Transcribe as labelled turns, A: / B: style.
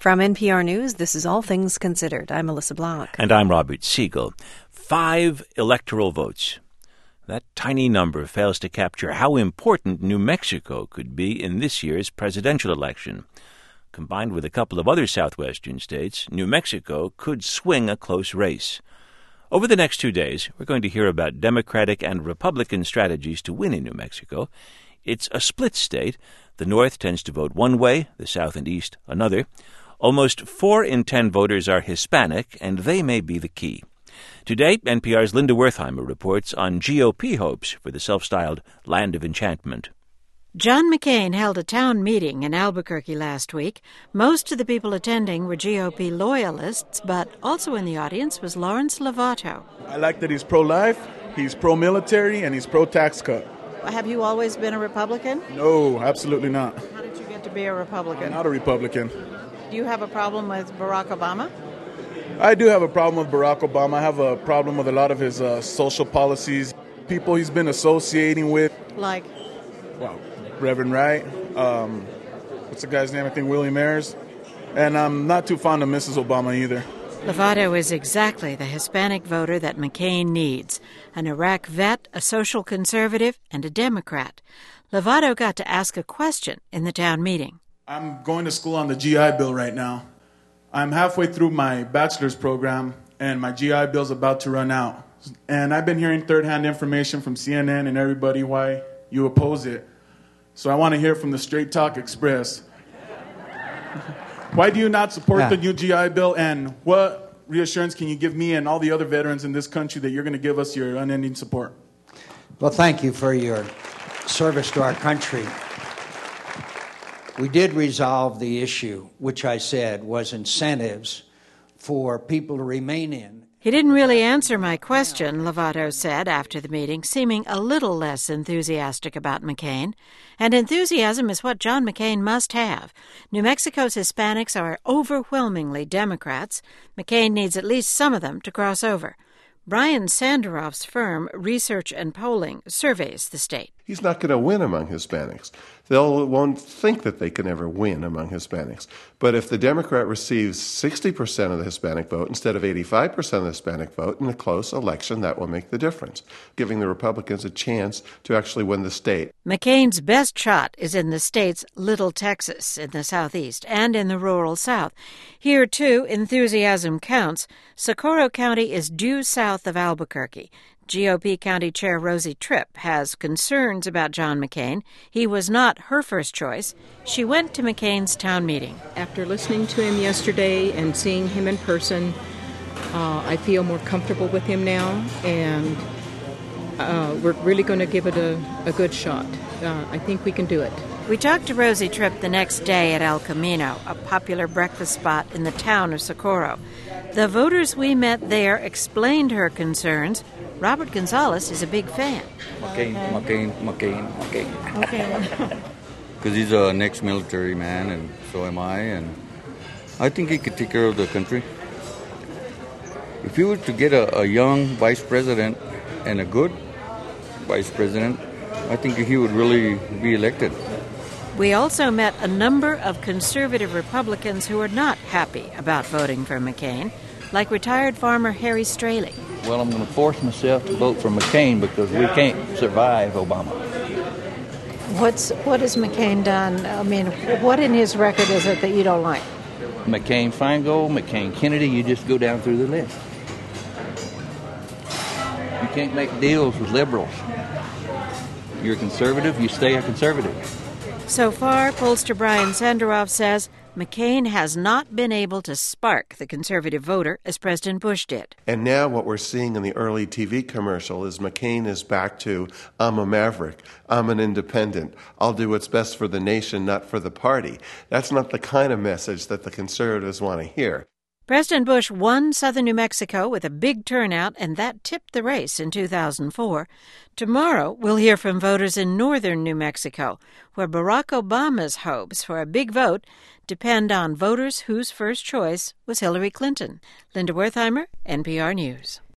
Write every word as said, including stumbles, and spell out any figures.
A: From N P R News, this is All Things Considered. I'm Melissa Blanc.
B: And I'm Robert Siegel. Five electoral votes. That tiny number fails to capture how important New Mexico could be in this year's presidential election. Combined with a couple of other southwestern states, New Mexico could swing a close race. Over the next two days, we're going to hear about Democratic and Republican strategies to win in New Mexico. It's a split state. The North tends to vote one way, the South and East another. Almost four in ten voters are Hispanic, and they may be the key. Today, N P R's Linda Wertheimer reports on G O P hopes for the self-styled Land of Enchantment.
C: John McCain held a town meeting in Albuquerque last week. Most of the people attending were G O P loyalists, but also in the audience was Lawrence Lovato.
D: I like that he's pro-life, he's pro-military, and he's pro-tax cut.
E: Have you always been a Republican?
D: No, absolutely not.
E: How did you get to be a Republican?
D: I'm not a Republican.
E: Do you have a problem with Barack Obama?
D: I do have a problem with Barack Obama. I have a problem with a lot of his uh, social policies, people he's been associating with.
E: Like?
D: Well, Reverend Wright. Um, what's the guy's name? I think William Ayers. And I'm not too fond of Missus Obama either.
C: Lovato is exactly the Hispanic voter that McCain needs. An Iraq vet, a social conservative, and a Democrat. Lovato got to ask a question in the town meeting.
D: I'm going to school on the G I Bill right now. I'm halfway through my bachelor's program, and my G I Bill's about to run out. And I've been hearing third-hand information from C N N and everybody why you oppose it. So I want to hear from the Straight Talk Express. Why do you not support yeah. the new G I Bill, and what reassurance can you give me and all the other veterans in this country that you're going to give us your unending support?
F: Well, thank you for your service to our country. We did resolve the issue, which I said was incentives for people to remain in.
C: He didn't really answer my question, Lovato said after the meeting, seeming a little less enthusiastic about McCain. And enthusiasm is what John McCain must have. New Mexico's Hispanics are overwhelmingly Democrats. McCain needs at least some of them to cross over. Brian Sanderoff's firm, Research and Polling, surveys the state.
G: He's not going to win among Hispanics. They'll won't think that they can ever win among Hispanics. But if the Democrat receives sixty percent of the Hispanic vote instead of eighty-five percent of the Hispanic vote in a close election, that will make the difference, giving the Republicans a chance to actually win the state.
C: McCain's best shot is in the state's Little Texas in the southeast and in the rural south. Here, too, enthusiasm counts. Socorro County is due south of Albuquerque. G O P County Chair Rosie Tripp has concerns about John McCain. He was not her first choice. She went to McCain's town meeting.
H: After listening to him yesterday and seeing him in person, uh, I feel more comfortable with him now, and uh, we're really going to give it a, a good shot. Uh, I think we can do it.
C: We talked to Rosie Tripp the next day at El Camino, a popular breakfast spot in the town of Socorro. The voters we met there explained her concerns. Robert Gonzalez is a big fan.
I: McCain, McCain, McCain, McCain.
C: Okay.
I: Because he's a ex-military man, and so am I, and I think he could take care of the country. If you were to get a, a young vice president and a good vice president, I think he would really be elected.
C: We also met a number of conservative Republicans who are not happy about voting for McCain, like retired farmer Harry Straley.
J: Well, I'm going to force myself to vote for McCain because we can't survive Obama.
E: What's what has McCain done? I mean, what in his record is it that you don't like?
J: McCain Feingold, McCain Kennedy, you just go down through the list. You can't make deals with liberals. You're a conservative, you stay a conservative.
C: So far, pollster Brian Sanderoff says McCain has not been able to spark the conservative voter as President Bush did.
G: And now what we're seeing in the early T V commercial is McCain is back to, I'm a maverick, I'm an independent, I'll do what's best for the nation, not for the party. That's not the kind of message that the conservatives want to hear.
C: President Bush won southern New Mexico with a big turnout, and that tipped the race in two thousand four. Tomorrow, we'll hear from voters in northern New Mexico, where Barack Obama's hopes for a big vote depend on voters whose first choice was Hillary Clinton. Linda Wertheimer, N P R News.